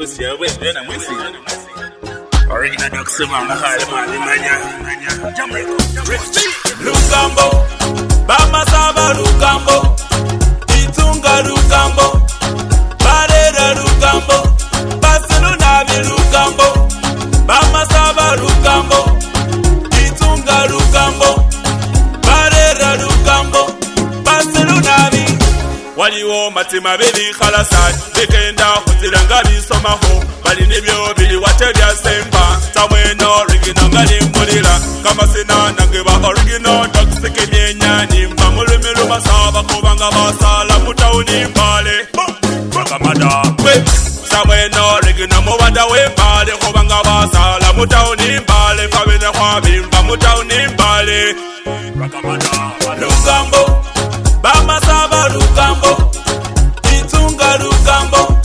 Original Doxima, Manya. Lukambo, Bama Saba Lukambo, Itunga Lukambo, Barera Lukambo, Barcelona Lukambo, Bama Saba Lukambo, Itunga Lukambo, Barera Lukambo, Barcelona Waliwo matima beli khalasat bekenda kutiranga bisomaho bali nebyo bili wateria semba tamweno original ngali mulira kama sina nange ba original toxic myenya nimba mulumiro basaba kubanga basala mutauni mbale bakamada we tamweno original mubanda we mbale kubanga basala mutauni mbale fabene kwabimba mutauni mbale bakamada Lukambo Bama Saba Lukambo, Itunga Lukambo,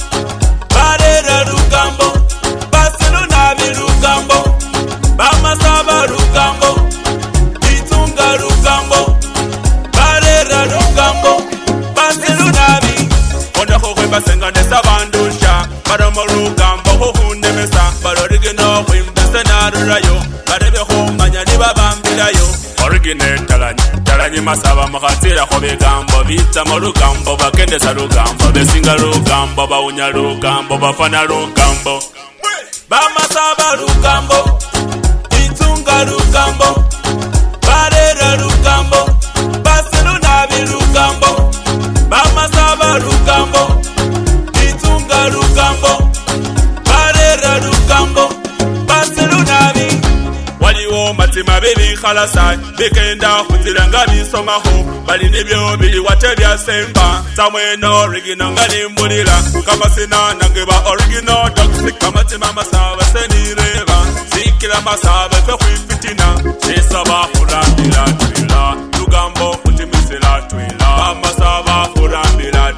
Barera Lukambo, Barcelona Lukambo, Bama Saba Lukambo, Itunga Lukambo, Barera Lukambo, Barcelona Onda Hohe Basenga de Savandusha, Baramo Lukambo, Hunde Mesa, Barorigino, Wimbesena Rayo, Barebe Home, Manyaniba Bambilayo. Original Talani Masaba Makatira Hobegambo, Vita Morugambo, Bakendesa Lugambo, Besinga Lugambo, Baunya Lugambo, Bafana Lugambo, Bama Saba Lugambo, Itunga Lugambo, Barera Lugambo, Barcelona Lugambo, Bama Saba Lugambo, Itunga Lugambo, Barera Lugambo, Barcelona Waliwo matima beli khalasat bekenda kutiranga bisomaho bali nebyo bili wateria semba tamweno original ngali mulira kama sina nange ba original toxic kama tima masaba senireva sikila masaba fe kwifitina sisaba kurambira twila Lugambo kutimisela twila kama saba kurambira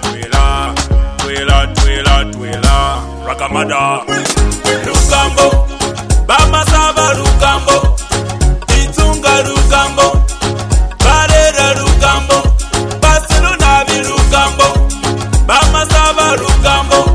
twila rakamada Lugambo Bama Saba Lukambo, Itunga Lukambo, Barera Lukambo, Barcelona Lukambo, Bama Saba Lukambo,